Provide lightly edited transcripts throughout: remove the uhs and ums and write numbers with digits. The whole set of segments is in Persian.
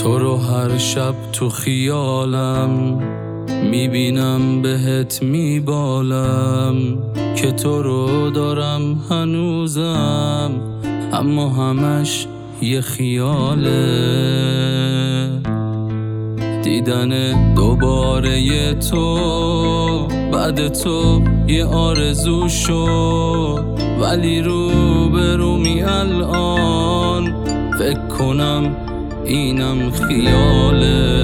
تو رو هر شب تو خیالم میبینم، بهت میبالم که تو رو دارم هنوزم، اما همش یه خیاله. دیدن دوباره تو بعد تو یه آرزو شد، ولی روبرومی الان فکر کنم اینم خیاله.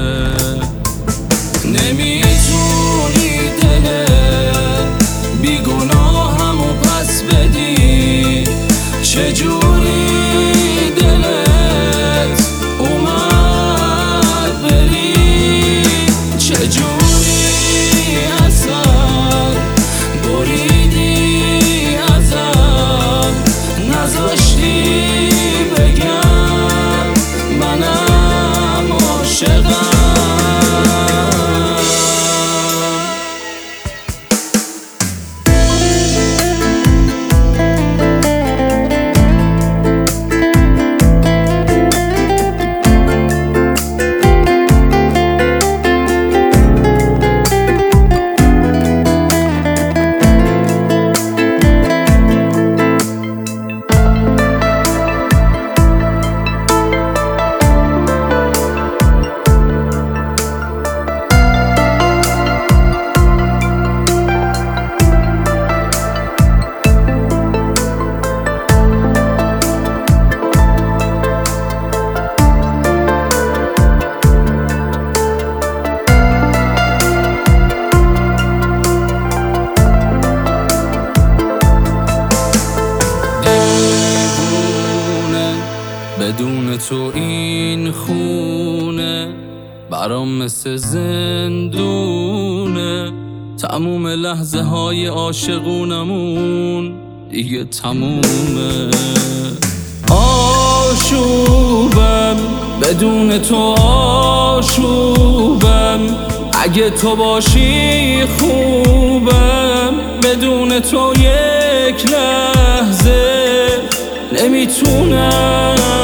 نمیتونی دل بیگناهمو پس بدی، چجوری دلت اومد بری، چجوری اصلا بریدی ازم، نذاشتی بگم منم عاشقم. بدون تو این خونه برام مثل زندونه، تموم لحظه های عاشقونمون دیگه تمومه. آشوبم بدون تو، آشوبم اگه تو باشی خوبم، بدون تو یک لحظه نمیتونم